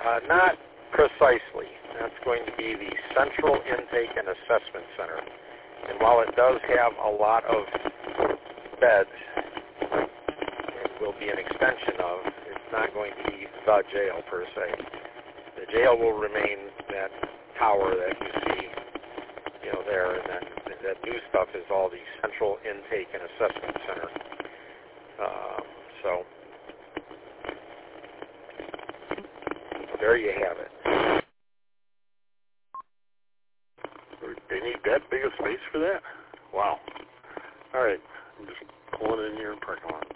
Not precisely. That's going to be the Central Intake and Assessment Center. And while it does have a lot of beds, it will be an extension of, it's not going to be the jail per se. The jail will remain that tower that you see, there, and then that new stuff is all the Central Intake and Assessment Center. So there you have it. They need that big a space for that? Wow. All right. I'm just pulling in here in parking lot.